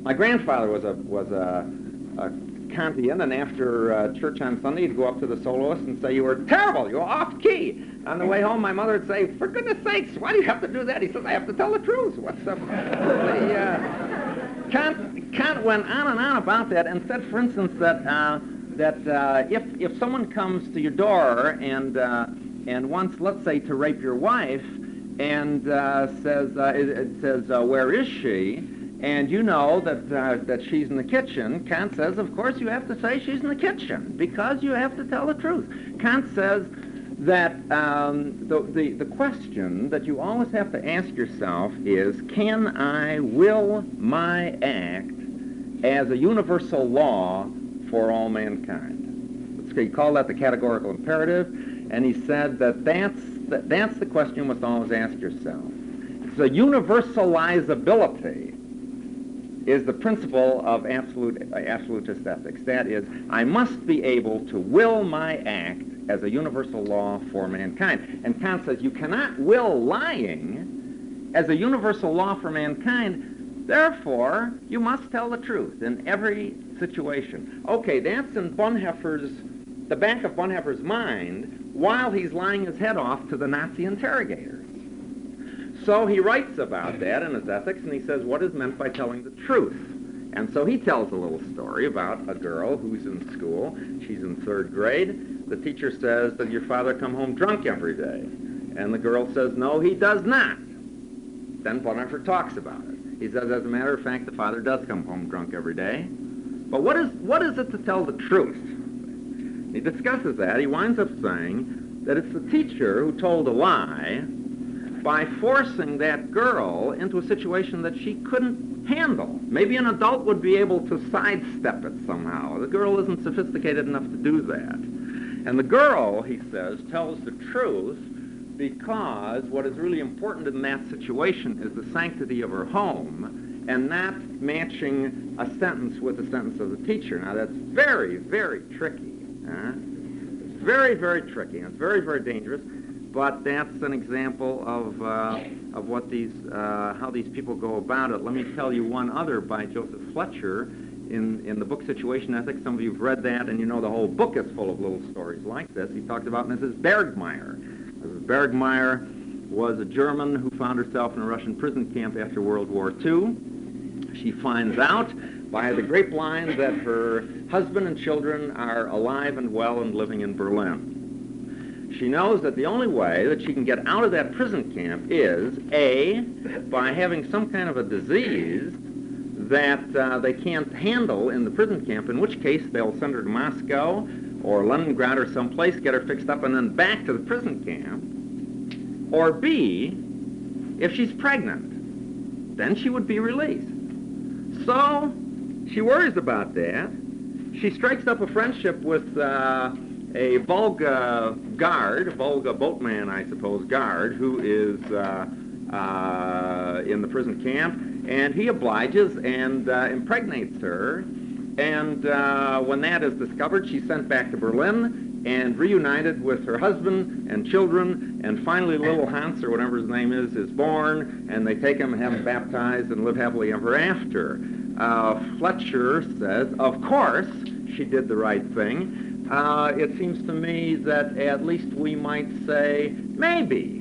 My grandfather was a Kantian, and after church on Sunday, he'd go up to the soloist and say, "You were terrible. You were off key." On the way home, my mother would say, "For goodness sakes, why do you have to do that?" He says, "I have to tell the truth." What's up? Kant went on and on about that, and said, for instance, that if someone comes to your door and wants, let's say, to rape your wife, and says, "Where is she?" and you know that she's in the kitchen, Kant says, of course, you have to say she's in the kitchen, because you have to tell the truth. Kant says that the question that you always have to ask yourself is, can I will my act as a universal law for all mankind? He called that the categorical imperative, and he said that's the question you must always ask yourself. The universalizability is the principle of absolutist ethics. That is, I must be able to will my act as a universal law for mankind. And Kant says you cannot will lying as a universal law for mankind, therefore you must tell the truth in every situation. Okay, that's in the back of Bonhoeffer's mind while he's lying his head off to the Nazi interrogators. So he writes about that in his ethics, and he says, what is meant by telling the truth? And so he tells a little story about a girl who's in school. She's in 3rd grade. The teacher says, does your father come home drunk every day? And the girl says, no, he does not. Then Bonhoeffer talks about it. He says, as a matter of fact, the father does come home drunk every day. But what is it to tell the truth? He discusses that. He winds up saying that it's the teacher who told a lie by forcing that girl into a situation that she couldn't handle. Maybe an adult would be able to sidestep it somehow. The girl isn't sophisticated enough to do that. And the girl, he says, tells the truth because what is really important in that situation is the sanctity of her home and not matching a sentence with the sentence of the teacher. Now, that's very, very tricky. Very, very tricky, and it's very, very dangerous. But that's an example of what how these people go about it. Let me tell you one other by Joseph Fletcher in the book Situation Ethics. Some of you have read that, and you know the whole book is full of little stories like this. He talked about Mrs. Bergmeyer. Mrs. Bergmeyer was a German who found herself in a Russian prison camp after World War II. She finds out by the grapevine that her husband and children are alive and well and living in Berlin. She knows that the only way that she can get out of that prison camp is, A, by having some kind of a disease that they can't handle in the prison camp, in which case they'll send her to Moscow or Leningrad or someplace, get her fixed up, and then back to the prison camp. Or B, if she's pregnant, then she would be released. So she worries about that. She strikes up a friendship with a Volga guard, a Volga boatman, I suppose, guard, who is in the prison camp, and he obliges and impregnates her. And when that is discovered, she's sent back to Berlin and reunited with her husband and children, and finally little Hans, or whatever his name is born, and they take him and have him baptized and live happily ever after. Fletcher says, of course, she did the right thing. It seems to me that at least we might say, maybe.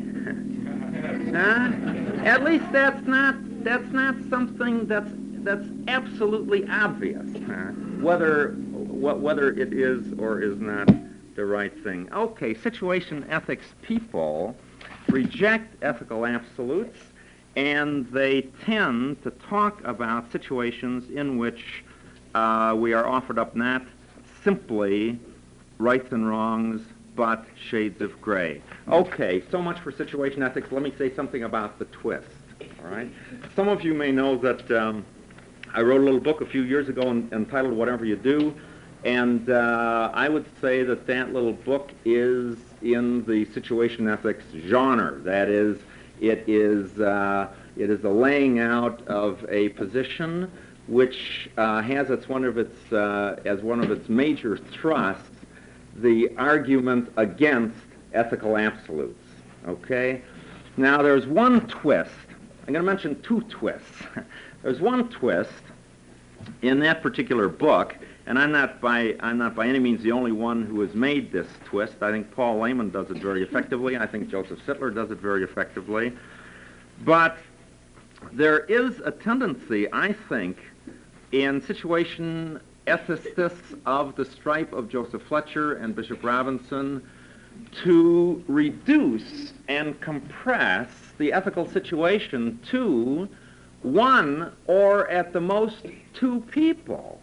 At least that's not something that's absolutely obvious, whether it is or is not the right thing. Okay, situation ethics people reject ethical absolutes, and they tend to talk about situations in which we are offered up not simply rights and wrongs, but shades of gray. Okay, so much for situation ethics. Let me say something about the twist, all right? Some of you may know that I wrote a little book a few years ago entitled Whatever You Do, and I would say that little book is in the situation ethics genre. That is, it is the laying out of a position which has as one of its major thrusts the argument against ethical absolutes. Okay? Now there's one twist. I'm going to mention two twists. There's one twist in that particular book, and I'm not by any means the only one who has made this twist. I think Paul Lehman does it very effectively. I think Joseph Sittler does it very effectively. But there is a tendency, I think, in situation ethicists of the stripe of Joseph Fletcher and Bishop Robinson to reduce and compress the ethical situation to one or at the most two people.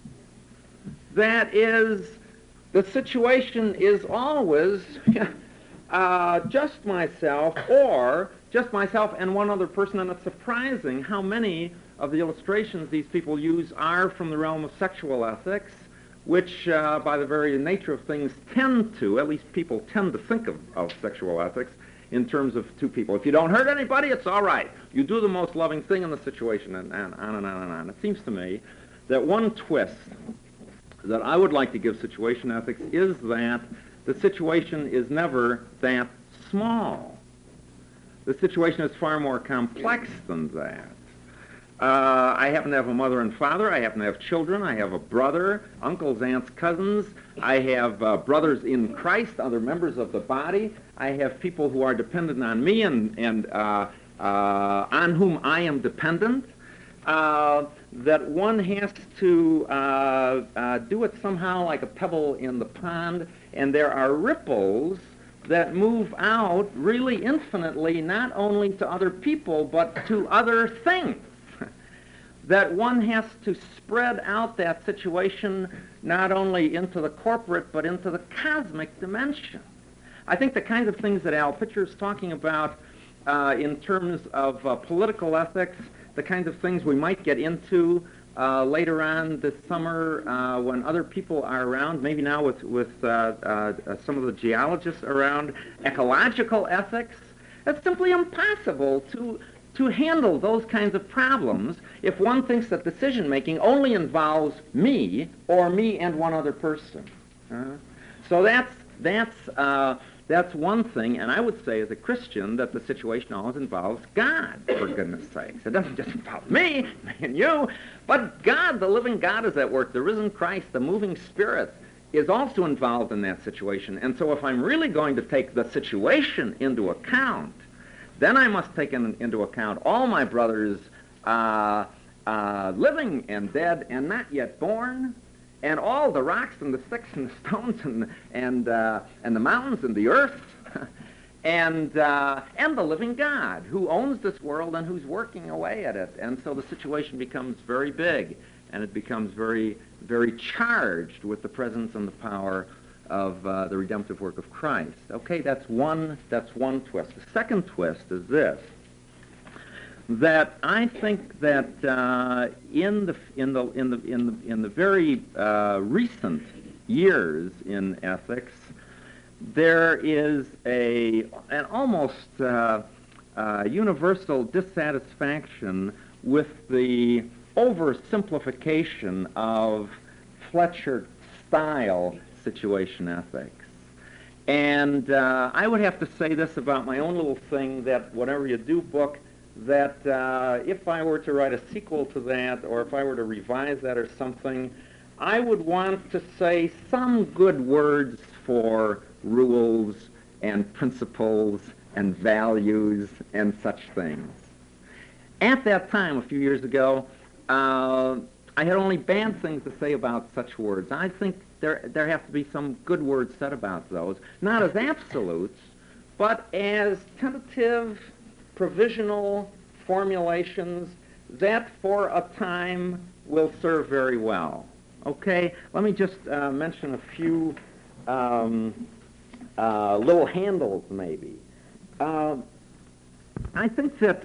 That is, the situation is always just myself or just myself and one other person, and it's surprising how many of the illustrations these people use are from the realm of sexual ethics, which by the very nature of things tend to, at least people tend to think of sexual ethics in terms of two people. If you don't hurt anybody, it's all right. You do the most loving thing in the situation, and on and on and on. It seems to me that one twist that I would like to give situation ethics is that the situation is never that small. The situation is far more complex than that. I happen to have a mother and father. I happen to have children. I have a brother, uncles, aunts, cousins. I have brothers in Christ, other members of the body. I have people who are dependent on me and on whom I am dependent. That one has to do it somehow like a pebble in the pond, and there are ripples that move out really infinitely, not only to other people, but to other things. That one has to spread out that situation not only into the corporate, but into the cosmic dimension. I think the kinds of things that Al Pitcher is talking about in terms of political ethics, the kinds of things we might get into later on this summer when other people are around, maybe now with some of the geologists around, ecological ethics. It's simply impossible to handle those kinds of problems if one thinks that decision-making only involves me or me and one other person. So that's one thing, and I would say as a Christian that the situation always involves God, for goodness sakes. It doesn't just involve me and you, but God, the living God, is at work. The risen Christ, the moving Spirit, is also involved in that situation. And so if I'm really going to take the situation into account, then I must take into account all my brothers living and dead and not yet born, and all the rocks and the sticks and the stones and the mountains and the earth, and the living God who owns this world and who's working away at it. And so the situation becomes very big, and it becomes very, very charged with the presence and the power of the redemptive work of Christ. Okay, that's one twist. The second twist is this: that I think that in the very recent years in ethics, there is an almost universal dissatisfaction with the oversimplification of Fletcher-style situation ethics. And I would have to say this about my own little thing, that Whatever You Do book, that if I were to write a sequel to that, or if I were to revise that or something, I would want to say some good words for rules and principles and values and such things. At that time, a few years ago, I had only bad things to say about such words. I think there have to be some good words said about those, not as absolutes, but as tentative, provisional formulations that for a time will serve very well. Okay, let me just mention a few little handles maybe. I think that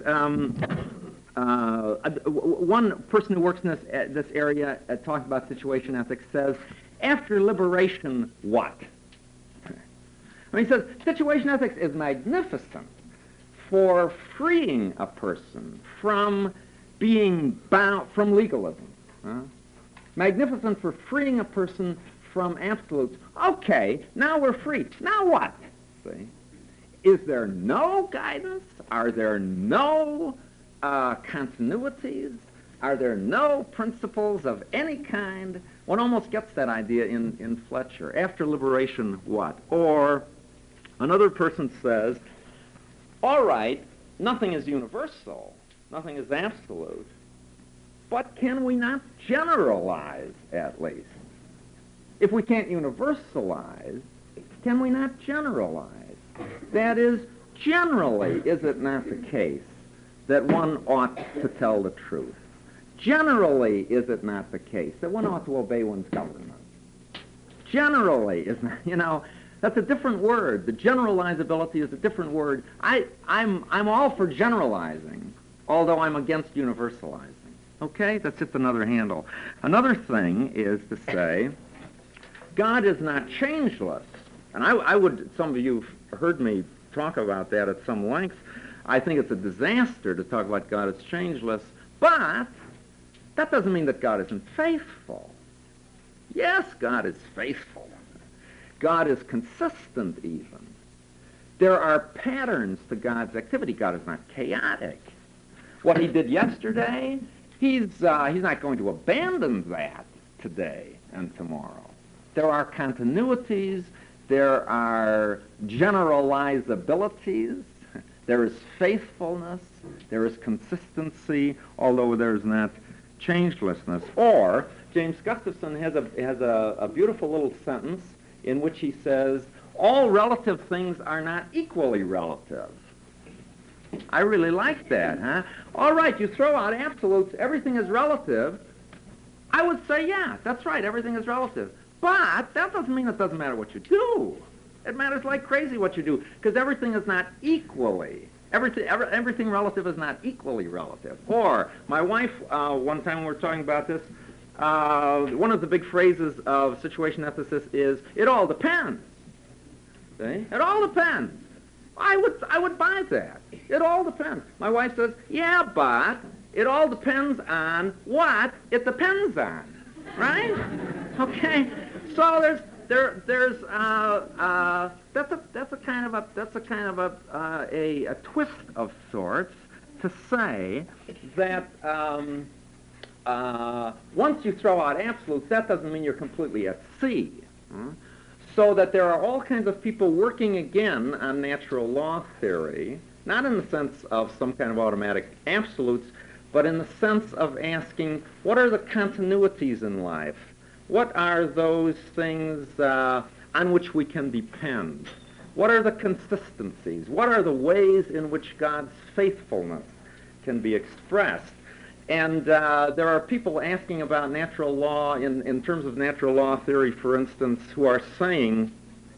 one person who works in this area talking about situation ethics says, after liberation, what? I mean, he says, situation ethics is magnificent for freeing a person from being bound, from legalism. Magnificent for freeing a person from absolutes. Okay, now we're free. Now what? See? Is there no guidance? Are there no continuities? Are there no principles of any kind? One almost gets that idea in Fletcher. After liberation, what? Or another person says, all right, nothing is universal, nothing is absolute, but can we not generalize at least? If we can't universalize, can we not generalize? That is, generally, is it not the case that one ought to tell the truth? Generally, is it not the case that one ought to obey one's government? Generally, is not, that's a different word. The generalizability is a different word. I'm all for generalizing, although I'm against universalizing. Okay? That's just another handle. Another thing is to say, God is not changeless. And I would, some of you have heard me talk about that at some length. I think it's a disaster to talk about God as changeless, but that doesn't mean that God isn't faithful. Yes, God is faithful. God is consistent even. There are patterns to God's activity. God is not chaotic. What he did yesterday, he's not going to abandon that today and tomorrow. There are continuities. There are generalizabilities. There is faithfulness. There is consistency, although there's not changelessness. Or James Gustafson has a beautiful little sentence in which he says, all relative things are not equally relative. I really like that, huh? All right, you throw out absolutes, everything is relative. I would say, yeah, that's right, everything is relative. But that doesn't mean it doesn't matter what you do. It matters like crazy what you do, because everything is not equally. Everything relative is not equally relative. Or, my wife, one time when we were talking about this, one of the big phrases of situation ethicist is, it all depends. See? It all depends. I would buy that. It all depends. My wife says, yeah, but it all depends on what it depends on. Right? Okay? So that's a kind of a twist of sorts to say that once you throw out absolutes, that doesn't mean you're completely at sea. So that there are all kinds of people working again on natural law theory, not in the sense of some kind of automatic absolutes, but in the sense of asking, what are the continuities in life? What are those things on which we can depend? What are the consistencies? What are the ways in which God's faithfulness can be expressed? And there are people asking about natural law in terms of natural law theory, for instance, who are saying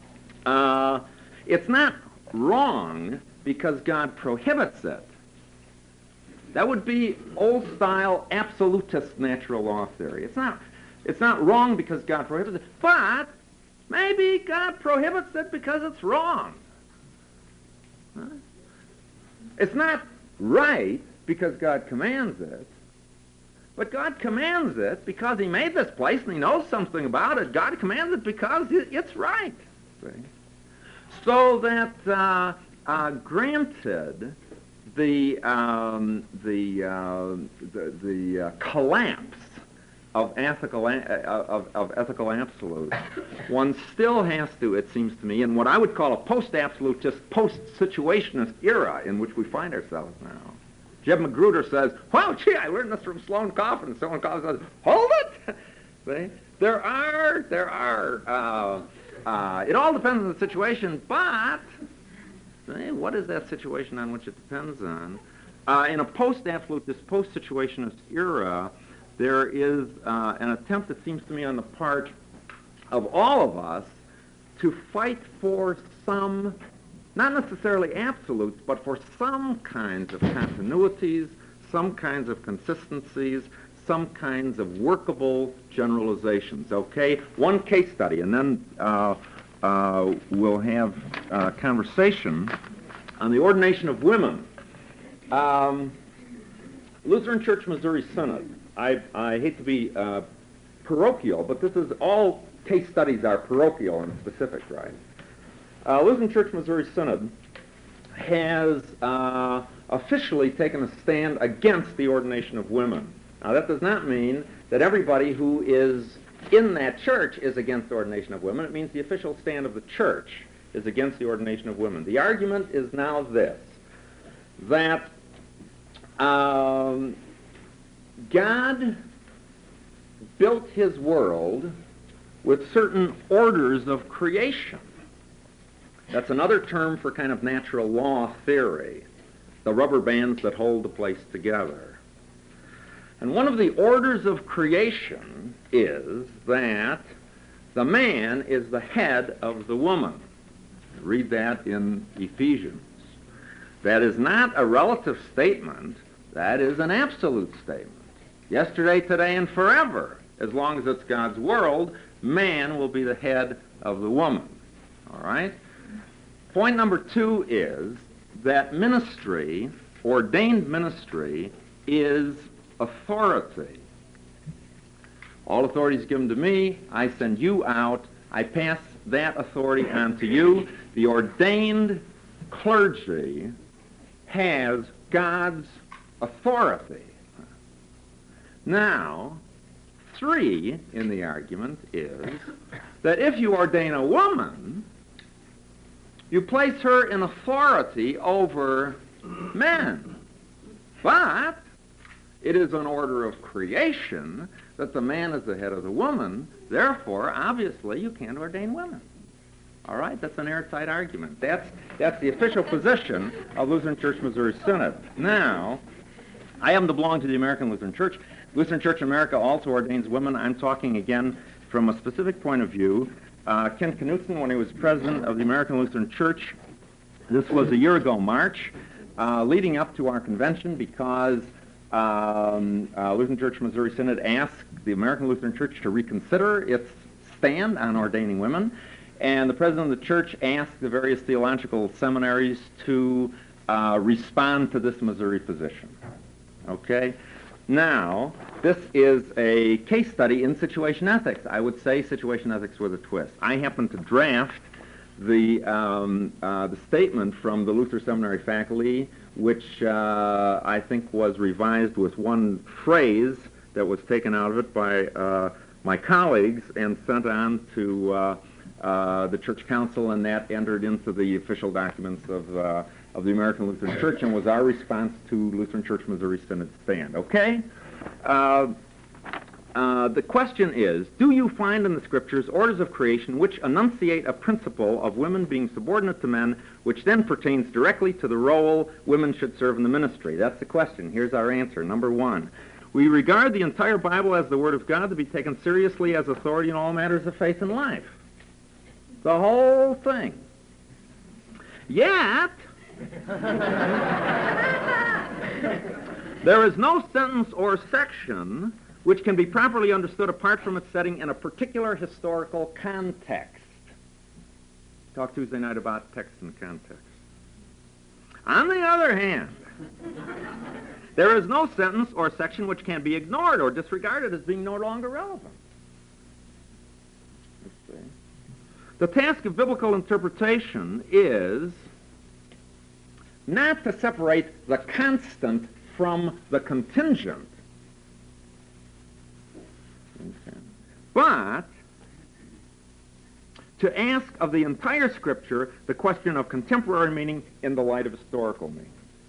it's not wrong because God prohibits it. That would be old-style absolutist natural law theory. It's not wrong because God prohibits it, but maybe God prohibits it because it's wrong. Huh? It's not right because God commands it, but God commands it because he made this place and he knows something about it. God commands it because it's right. See? So that granted the collapse of ethical absolutes, one still has to, it seems to me, in what I would call a post-absolutist, post-situationist era in which we find ourselves now. Jeb Magruder says, well, gee, I learned this from Sloane Coffin. And Sloane Coffin says, hold it! See? It all depends on the situation, but see, what is that situation on which it depends on? In a post-absolutist, post-situationist era, there is an attempt, it seems to me, on the part of all of us to fight for some, not necessarily absolutes, but for some kinds of continuities, some kinds of consistencies, some kinds of workable generalizations. Okay? One case study, and then we'll have a conversation on the ordination of women. Lutheran Church Missouri Synod. I hate to be parochial, but this is all case studies are parochial and specific, right? Lutheran Church Missouri Synod has officially taken a stand against the ordination of women. Now, that does not mean that everybody who is in that church is against the ordination of women. It means the official stand of the church is against the ordination of women. The argument is now this, that God built his world with certain orders of creation. That's another term for kind of natural law theory, the rubber bands that hold the place together. And one of the orders of creation is that the man is the head of the woman. Read that in Ephesians. That is not a relative statement. That is an absolute statement. Yesterday, today, and forever, as long as it's God's world, man will be the head of the woman. All right? Point number 2 is that ministry, ordained ministry, is authority. All authority is given to me. I send you out. I pass that authority on to you. The ordained clergy has God's authority. Now, 3 in the argument is that if you ordain a woman, you place her in authority over men. But it is an order of creation that the man is the head of the woman. Therefore, obviously, you can't ordain women. All right? That's an airtight argument. That's the official position of Lutheran Church Missouri Synod. Now, I happen to belong to the American Lutheran Church. Lutheran Church in America also ordains women. I'm talking again from a specific point of view. Ken Knutson, when he was president of the American Lutheran Church, this was a year ago, March, leading up to our convention, because Lutheran Church Missouri Synod asked the American Lutheran Church to reconsider its stand on ordaining women, and the president of the church asked the various theological seminaries to respond to this Missouri position. Okay? Now, this is a case study in situation ethics. I would say situation ethics with a twist. I happen to draft the statement from the Luther Seminary faculty, which I think was revised with one phrase that was taken out of it by my colleagues and sent on to the Church Council, and that entered into the official documents of the American Lutheran Church and was our response to Lutheran Church Missouri Synod stand. Okay? The question is, do you find in the Scriptures orders of creation which enunciate a principle of women being subordinate to men, which then pertains directly to the role women should serve in the ministry? That's the question. Here's our answer. Number 1, we regard the entire Bible as the Word of God to be taken seriously as authority in all matters of faith and life. The whole thing. Yet, there is no sentence or section which can be properly understood apart from its setting in a particular historical context. Talk Tuesday night about text and context. On the other hand, there is no sentence or section which can be ignored or disregarded as being no longer relevant. Let's see. The task of biblical interpretation is not to separate the constant from the contingent, but to ask of the entire Scripture the question of contemporary meaning in the light of historical meaning.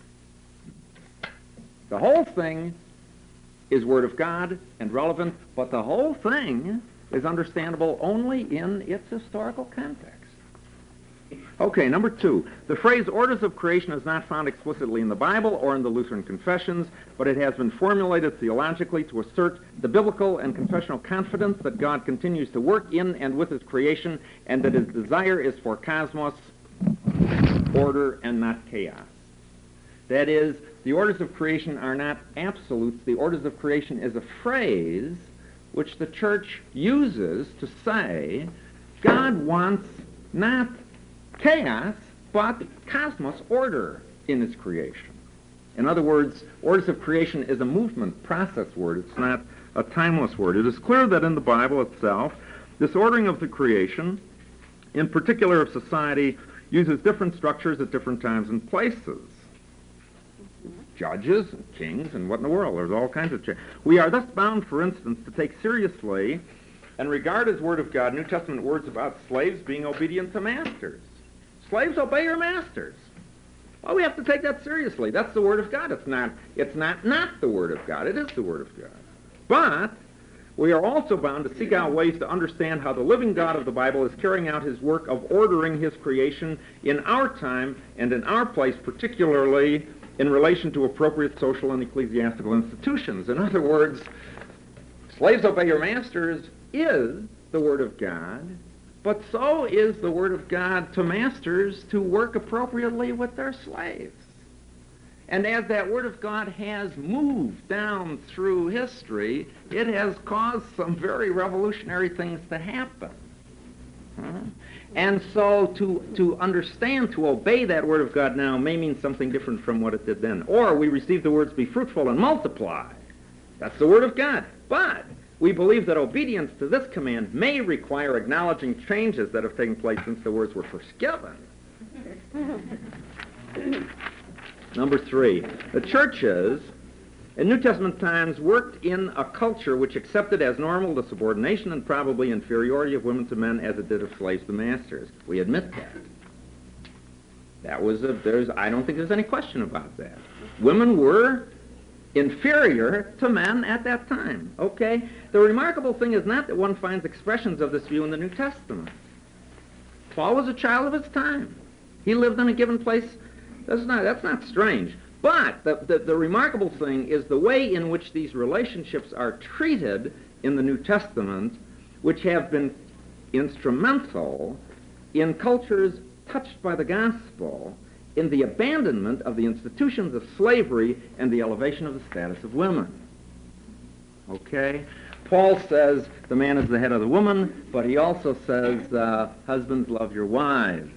The whole thing is Word of God and relevant, but the whole thing is understandable only in its historical context. Okay, number 2. The phrase orders of creation is not found explicitly in the Bible or in the Lutheran confessions, but it has been formulated theologically to assert the biblical and confessional confidence that God continues to work in and with his creation, and that his desire is for cosmos order and not chaos. That is, the orders of creation are not absolutes. The orders of creation is a phrase which the church uses to say God wants not chaos, but cosmos order in his creation. In other words, orders of creation is a movement process word. It's not a timeless word. It is clear that in the Bible itself, this ordering of the creation, in particular of society, uses different structures at different times and places. judges, and kings, and what in the world? There's all kinds of We are thus bound, for instance, to take seriously and regard as Word of God New Testament words about slaves being obedient to masters. Slaves, obey your masters. Well, we have to take that seriously. That's the Word of God. It's not the Word of God. It is the Word of God. But we are also bound to seek out ways to understand how the living God of the Bible is carrying out his work of ordering his creation in our time and in our place, particularly in relation to appropriate social and ecclesiastical institutions. In other words, slaves, obey your masters is the Word of God, but so is the Word of God to masters to work appropriately with their slaves. And as that Word of God has moved down through history, it has caused some very revolutionary things to happen. And so to understand, to obey that Word of God now may mean something different from what it did then. Or we receive the words, be fruitful and multiply. That's the Word of God. But we believe that obedience to this command may require acknowledging changes that have taken place since the words were first given. Number 3, the churches in New Testament times worked in a culture which accepted as normal the subordination and probably inferiority of women to men as it did of slaves to masters. We admit that. I don't think there's any question about that. Women were inferior to men at that time, okay? The remarkable thing is not that one finds expressions of this view in the New Testament. Paul was a child of his time. He lived in a given place. That's not strange. But the remarkable thing is the way in which these relationships are treated in the New Testament, which have been instrumental in cultures touched by the gospel, in the abandonment of the institutions of slavery and the elevation of the status of women. Okay? Paul says the man is the head of the woman, but he also says, husbands, love your wives.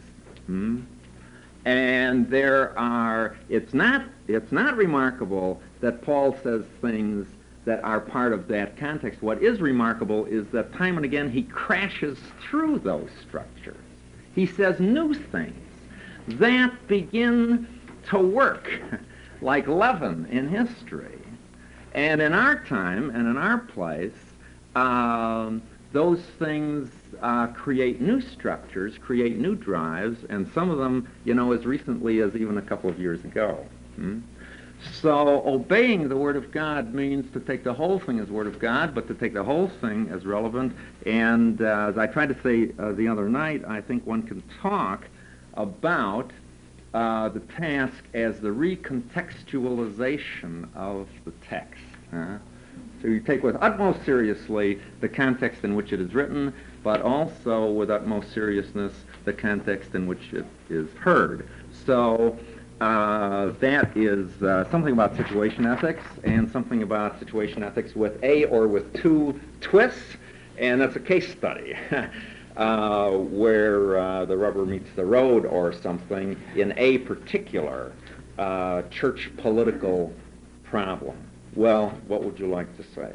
And it's not remarkable that Paul says things that are part of that context. What is remarkable is that time and again he crashes through those structures. He says new things that begin to work like leaven in history. And in our time and in our place, those things create new structures, create new drives, and some of them, as recently as even a couple of years ago. So obeying the Word of God means to take the whole thing as Word of God, but to take the whole thing as relevant. And as I tried to say the other night, I think one can talk about the task as the recontextualization of the text. So you take with utmost seriously the context in which it is written, but also with utmost seriousness the context in which it is heard. So that is something about situation ethics, and something about situation ethics with a or with two twists, and that's a case study where the rubber meets the road or something in a particular church political problem. Well, what would you like to say?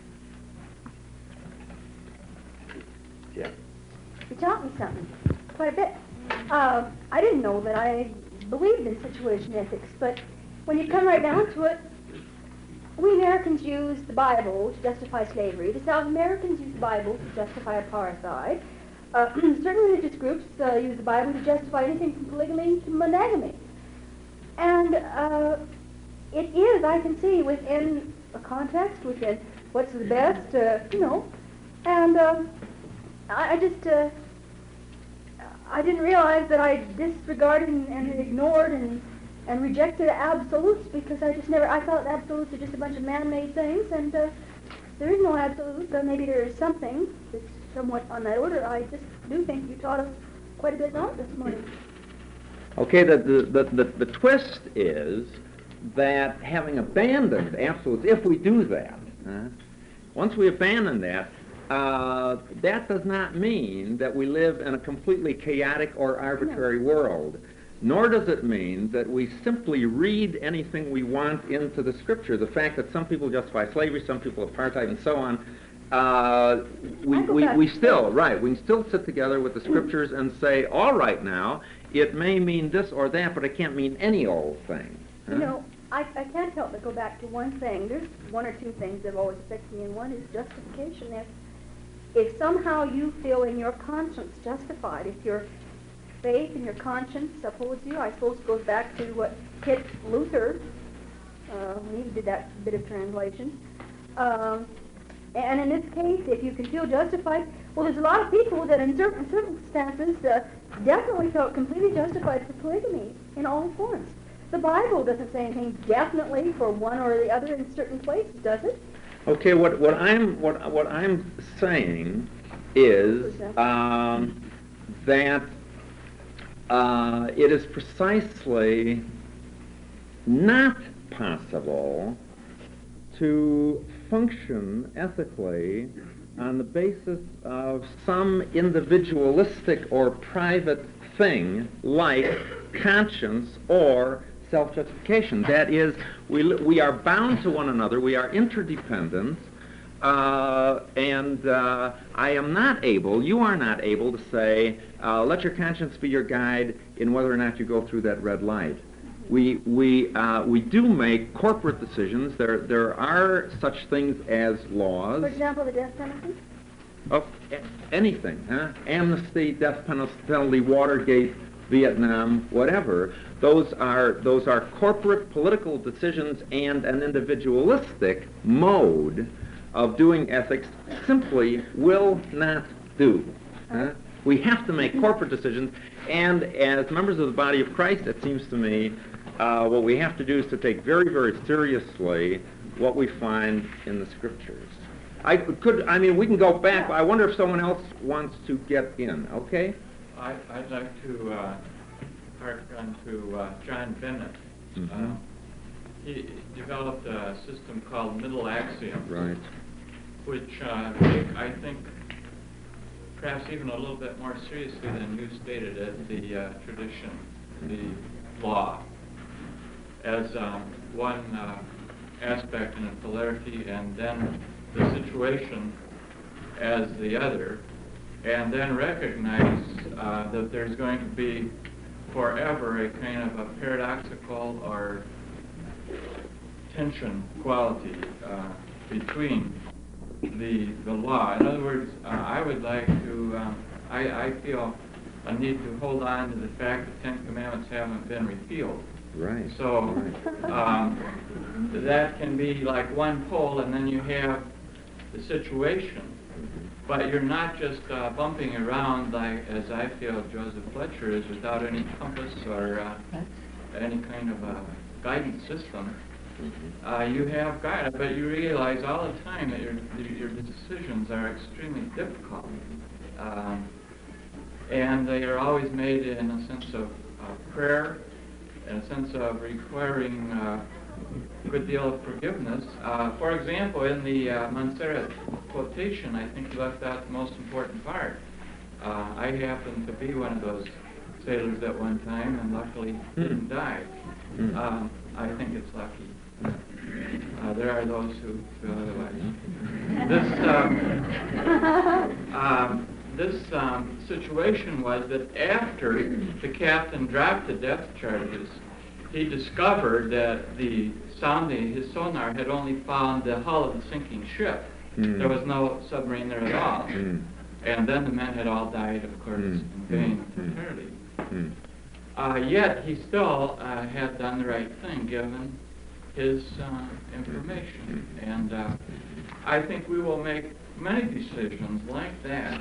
Yeah. You taught me something, quite a bit. I didn't know that I believed in situation ethics, but when you come right down to it, we Americans use the Bible to justify slavery. The South Americans use the Bible to justify apartheid. Certain religious groups use the Bible to justify anything from polygamy to monogamy. And it is, I can see, within a context, within what's the best, and I didn't realize that I disregarded and ignored and rejected absolutes, because I thought absolutes are just a bunch of man-made things, and there is no absolute, though maybe there is something that's somewhat on that order. I just do think you taught us quite a bit on this morning. Okay, the twist is that having abandoned absolutes, if we do that, once we abandon that, that does not mean that we live in a completely chaotic or arbitrary world, nor does it mean that we simply read anything we want into the Scripture. The fact that some people justify slavery, some people apartheid, and so on, we can still sit together with the Scriptures and say, all right now, it may mean this or that, but it can't mean any old thing. I can't help but go back to one thing. There's one or two things that have always affected me, and one is justification. If somehow you feel in your conscience justified, if your faith and your conscience upholds you, I suppose it goes back to what hit Luther when he did that bit of translation. And in this case, if you can feel justified, well, there's a lot of people that in certain circumstances definitely felt completely justified for polygamy in all forms. The Bible doesn't say anything definitely for one or the other in certain places, does it? Okay, what I'm saying is that it is precisely not possible to function ethically on the basis of some individualistic or private thing like conscience or self-justification. That is, we are bound to one another, we are interdependent, and I am not able, you are not able to say, let your conscience be your guide in whether or not you go through that red light. We do make corporate decisions. There are such things as laws. For example, the death penalty? Of anything, huh? Amnesty, death penalty, Watergate, Vietnam, whatever. Those are corporate political decisions, and an individualistic mode of doing ethics simply will not do. Huh? We have to make corporate decisions, and as members of the body of Christ, it seems to me, what we have to do is to take very, very seriously what we find in the Scriptures. We can go back. I wonder if someone else wants to get in, okay? I'd like to hark on to John Bennett. Mm-hmm. He developed a system called middle axioms, right, which I think perhaps even a little bit more seriously than you stated as the tradition, the law, as one aspect in a polarity, and then the situation as the other, and then recognize that there's going to be forever a kind of a paradoxical or tension quality between the law. In other words, I would like to, I feel a need to hold on to the fact that 10 Commandments haven't been repealed. right. So that can be like one pole, and then you have the situation. But you're not just bumping around like, as I feel Joseph Fletcher is, without any compass or any kind of a guidance system. You have guidance, but you realize all the time that your decisions are extremely difficult. And they are always made in a sense of prayer, in a sense of requiring a good deal of forgiveness. For example, in the Montserrat quotation, I think you left out the most important part. I happened to be one of those sailors at one time, and luckily didn't die. I think it's lucky. There are those who feel otherwise. This situation was that after the captain dropped the death charges, he discovered that his sonar had only found the hull of the sinking ship. There was no submarine there at all. And then the men had all died, of course, in vain, entirely. Yet he still had done the right thing, given his information. And I think we will make many decisions like that,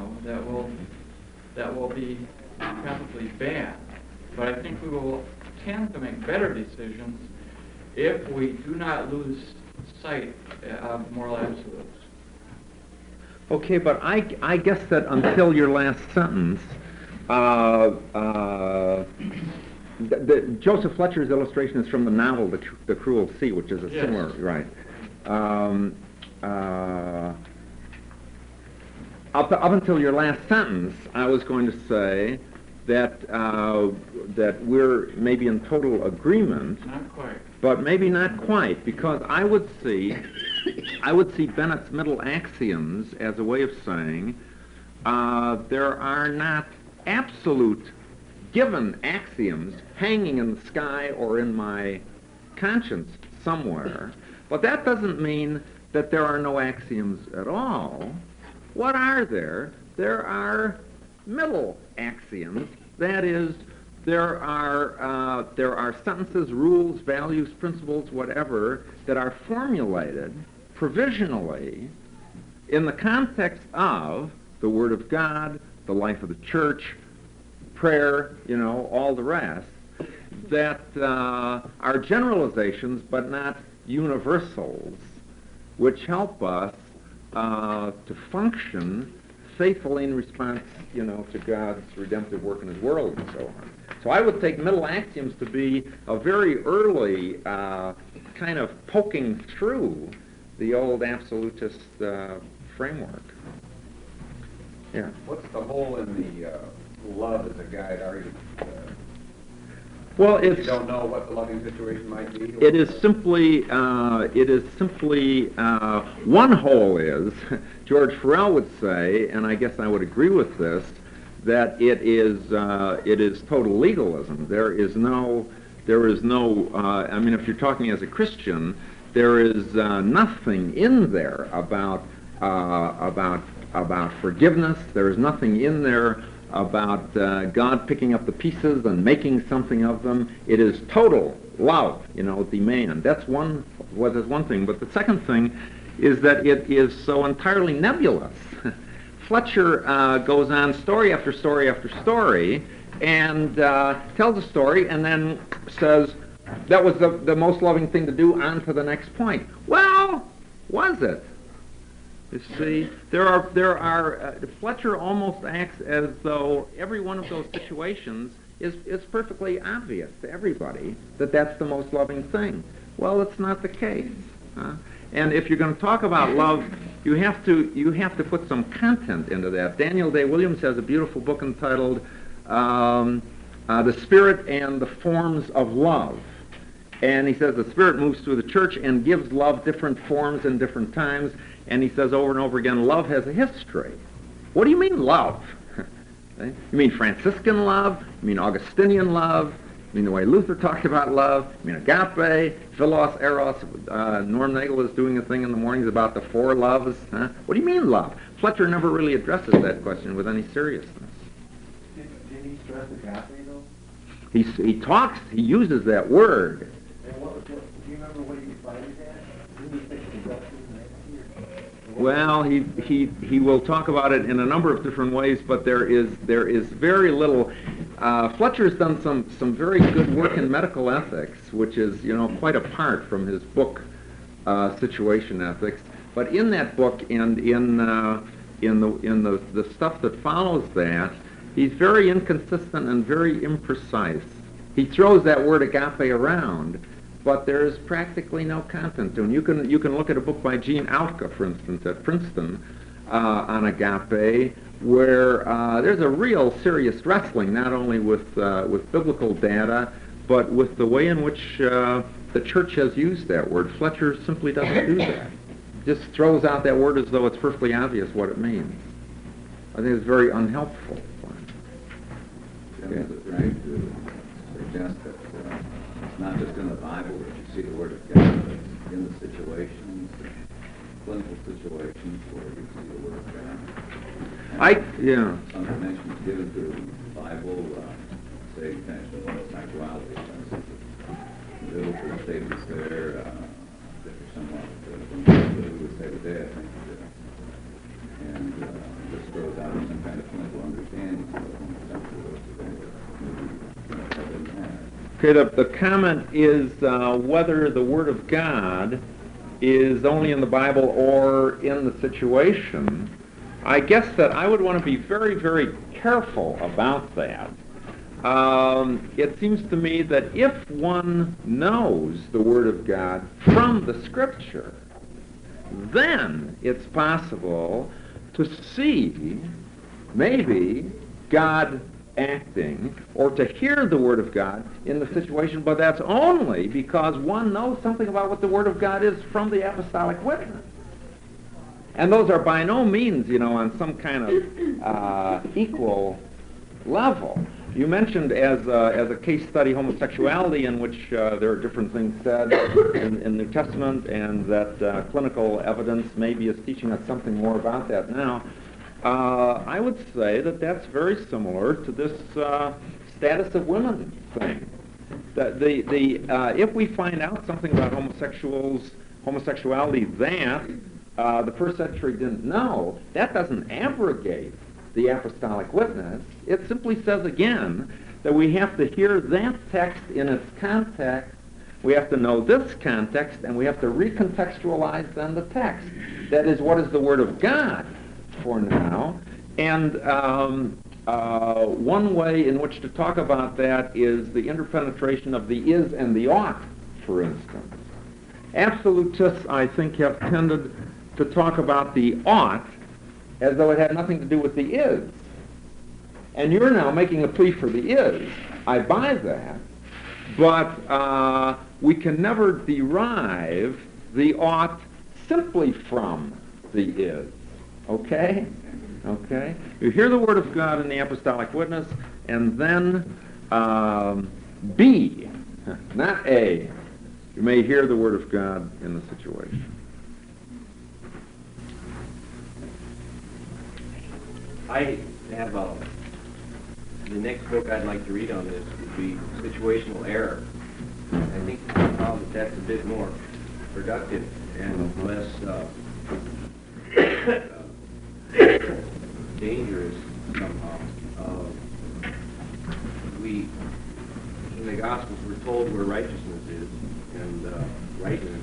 that will be probably bad. But I think we will tend to make better decisions if we do not lose sight of moral absolutes. Okay, but I guess that until your last sentence, Joseph Fletcher's illustration is from the novel The Cruel Sea, which is a similar, right. Up until your last sentence, I was going to say that that we're maybe in total agreement, Not quite. but maybe not quite, because I would see Bennett's middle axioms as a way of saying there are not absolute given axioms hanging in the sky or in my conscience somewhere, but that doesn't mean that there are no axioms at all. What are there? There are middle axioms. That is, there are sentences, rules, values, principles, whatever, that are formulated provisionally in the context of the Word of God, the life of the church, prayer, all the rest, that are generalizations but not universals, which help us to function faithfully in response, to God's redemptive work in His world and so on. So I would take middle axioms to be a very early kind of poking through the old absolutist framework. Yeah. What's the hole in the love as a guide argument? Well, You don't know what the loving situation might be? It is simply one hole is, George Farrell would say, and I guess I would agree with this, that it is total legalism. There is no, I mean, if you're talking as a Christian, there is nothing in there about forgiveness. There is nothing in there about God picking up the pieces and making something of them. It is total love, demand. That's one thing. But the second thing is that it is so entirely nebulous. Fletcher goes on story after story after story and tells a story and then says, that was the most loving thing to do, on to the next point. Well, was it? You see, there are Fletcher almost acts as though every one of those situations is perfectly obvious to everybody that that's the most loving thing. Well, it's not the case. And if you're going to talk about love, you have to put some content into that. Daniel Day Williams has a beautiful book entitled The Spirit and the Forms of Love. And he says the Spirit moves through the church and gives love different forms in different times. And he says over and over again, love has a history. What do you mean love? You mean Franciscan love? You mean Augustinian love? You mean the way Luther talked about love? You mean agape, philos, eros? Norm Nagel is doing a thing in the mornings about the four loves. What do you mean love? Fletcher never really addresses that question with any seriousness. Did he stress agape, though? He uses that word. And do you remember what he defined it as? Didn't he think seduction? Well, he will talk about it in a number of different ways, but there is very little. Fletcher's done some very good work in medical ethics, which is quite apart from his book Situation Ethics. But in that book and in the stuff that follows that, he's very inconsistent and very imprecise. He throws that word agape around, but there is practically no content to it. You can look at a book by Gene Altka, for instance, at Princeton, on agape, where there's a real serious wrestling, not only with biblical data, but with the way in which the church has used that word. Fletcher simply doesn't do that. Just throws out that word as though it's perfectly obvious what it means. I think it's very unhelpful. Jim, is it right to suggest that it's not just in the Bible that you see the Word of God, but in the situations, clinical situations where you see the Word of God? Some dimensions given to the Bible, say, national sexuality, for instance, the biblical statements there differ somewhat from what we would say today, I think, and this throws out some kind of clinical understanding of some of those today. Okay, the comment is whether the Word of God is only in the Bible or in the situation. I guess that I would want to be very, very careful about that. It seems to me that if one knows the Word of God from the Scripture, then it's possible to see maybe God acting, or to hear the Word of God in the situation, but that's only because one knows something about what the Word of God is from the apostolic witness. And those are by no means, on some kind of equal level. You mentioned as a case study homosexuality, in which there are different things said in the New Testament, and that clinical evidence maybe is teaching us something more about that now. I would say that that's very similar to this status of women thing. If we find out something about homosexuality that the first century didn't know, that doesn't abrogate the apostolic witness. It simply says again that we have to hear that text in its context, we have to know this context, and we have to recontextualize then the text. That is, what is the Word of God for now? And one way in which to talk about that is the interpenetration of the is and the ought, for instance. Absolutists, I think, have tended to talk about the ought as though it had nothing to do with the is. And you're now making a plea for the is. I buy that, but we can never derive the ought simply from the is. Okay? Okay? You hear the Word of God in the apostolic witness, and then B, not A. You may hear the Word of God in the situation. I have the next book I'd like to read on this would be Situational Error. I think that's a bit more productive and less dangerous somehow. We, in the Gospels, we're told where righteousness is and rightness,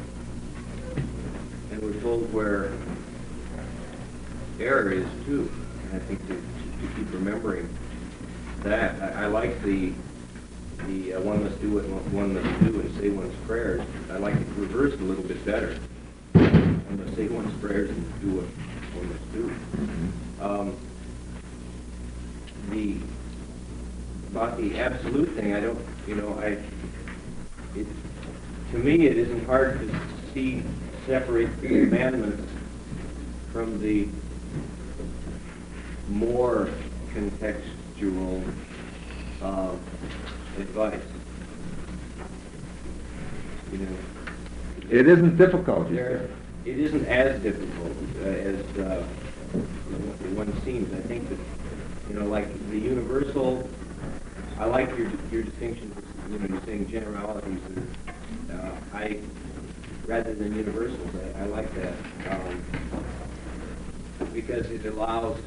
and we're told where error is too. And I think to keep remembering that, I like the one must do what one must do and say one's prayers. I like it reversed a little bit better. One must say one's prayers and do what one must do. About the absolute thing, I don't, to me it isn't hard to separate the commandments from the more contextual advice. It isn't difficult, you say. It isn't as difficult as one seems. I think that, like the universal, I like your distinction, you're saying generalities, rather than universals, I like that, because it allows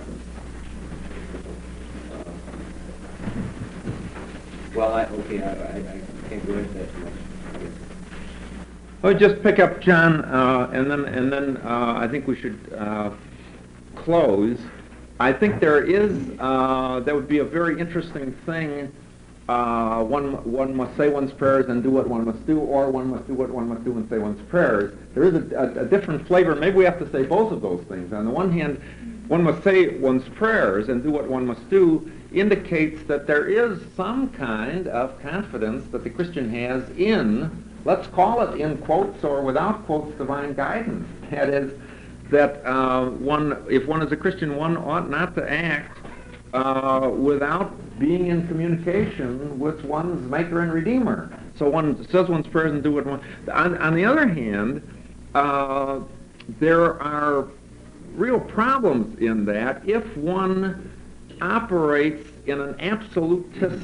I can't go into that too much. Well, just pick up, John, and then I think we should close. I think there would be a very interesting thing. One must say one's prayers and do what one must do, or one must do what one must do and say one's prayers. There is a different flavor. Maybe we have to say both of those things. On the one hand, one must say one's prayers and do what one must do indicates that there is some kind of confidence that the Christian has in, let's call it in quotes or without quotes, divine guidance. That is, that if one is a Christian, one ought not to act without being in communication with one's Maker and Redeemer. So one says one's prayers and do what one... On the other hand, there are real problems in that if one operates in an absolutist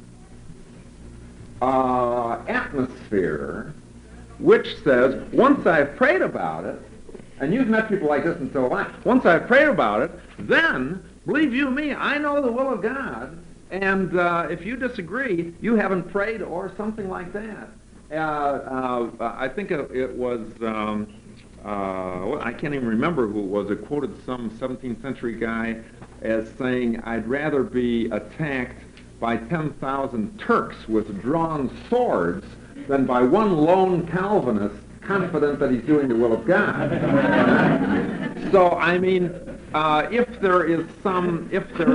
atmosphere, which says, once I've prayed about it, and you've met people like this and so have I, once I've prayed about it, then, believe you me, I know the will of God, and if you disagree, you haven't prayed or something like that. I think it was, I can't even remember who it was. It quoted some 17th century guy as saying, I'd rather be attacked by 10,000 Turks with drawn swords than by one lone Calvinist confident that he's doing the will of God. So, I mean, if there is some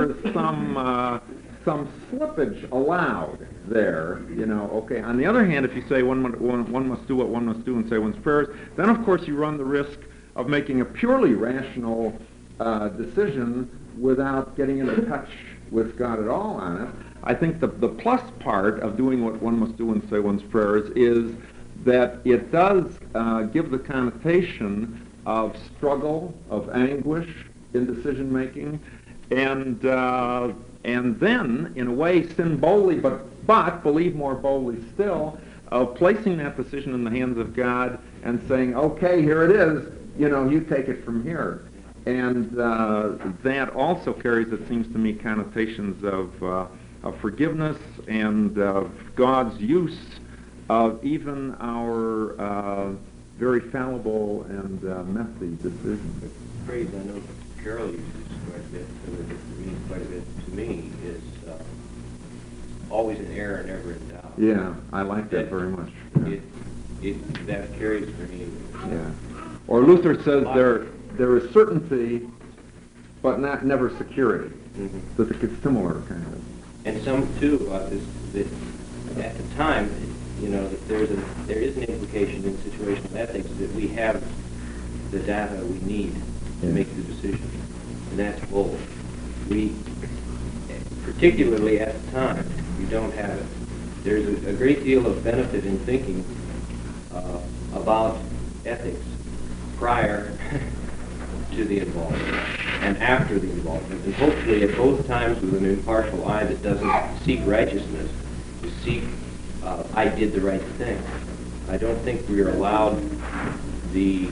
slippage allowed there, okay. On the other hand, if you say one must do what one must do and say one's prayers, then of course you run the risk of making a purely rational decision without getting into touch with God at all on it. I think the plus part of doing what one must do and say one's prayers is that it does give the connotation of struggle, of anguish in decision making, and then, in a way, sin boldly, but believe more boldly still, of placing that decision in the hands of God and saying, okay, here it is, you take it from here. And that also carries, it seems to me, connotations of forgiveness and of God's use of even our very fallible and messy decisions. The phrase I know Carol uses quite a bit, and it means quite a bit to me, is always in error, never in doubt. Yeah, I like that very much. Yeah. That carries for me. Yeah. Or Luther says there is certainty, but never security. Mm-hmm. So it's similar kind of. And some too about this, that at the time, that there is an implication in situational ethics that we have the data we need to make the decision, and that's bold. We, particularly at the time, you don't have it. There's a great deal of benefit in thinking about ethics prior to the involvement and after the involvement, and hopefully at both times with an impartial eye that doesn't seek righteousness, to seek I did the right thing. I don't think we are allowed the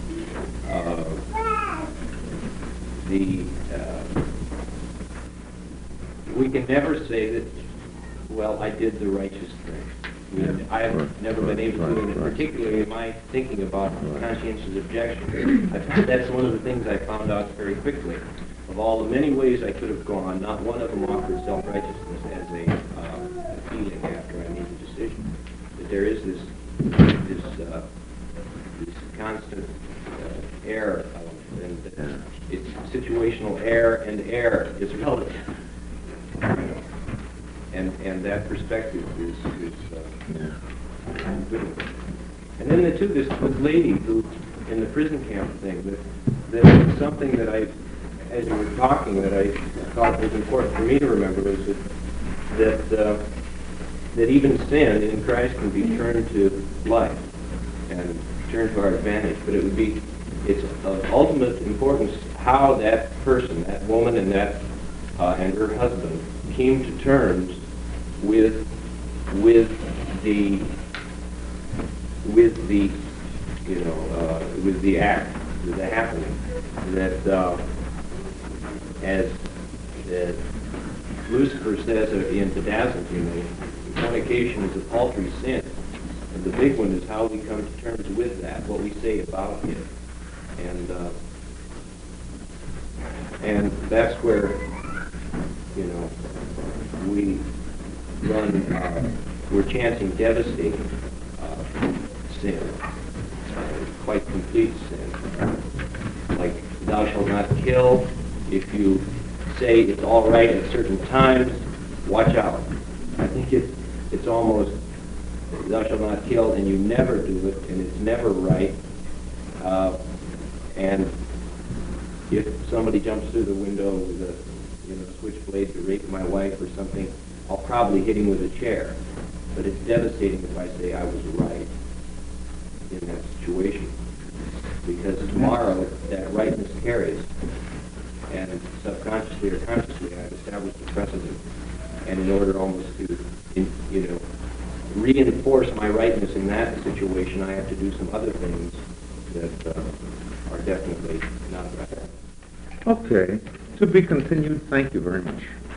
we can never say that, well, I did the righteous thing. I have never been able to, and particularly in my thinking about conscientious objection, that's one of the things I found out very quickly. Of all the many ways I could have gone, not one of them offered self-righteousness as a feeling after I made the decision. That there is this constant error element, and it's situational error, and error is relative. And that perspective is good. And then this lady who, in the prison camp thing, that something that as you were talking, that I thought was important for me to remember is that even sin in Christ can be turned to life and turned to our advantage. But it's of ultimate importance how that person, that woman, and her husband came to terms with the act, with the happening, that as Lucifer says in Bedazzled, fornication is a paltry sin, and the big one is how we come to terms with that, what we say about it, and that's where we're chancing devastating sin, quite complete sin, like thou shalt not kill. If you say it's all right at certain times, watch out. I think it's almost thou shalt not kill, and you never do it, and it's never right. And if somebody jumps through the window with a switchblade to rape my wife or something, I'll probably hit him with a chair. But it's devastating if I say I was right in that situation, because tomorrow that rightness carries, and subconsciously or consciously I've established a precedent, and in order almost to reinforce my rightness in that situation, I have to do some other things that are definitely not right. Okay. To be continued. Thank you very much.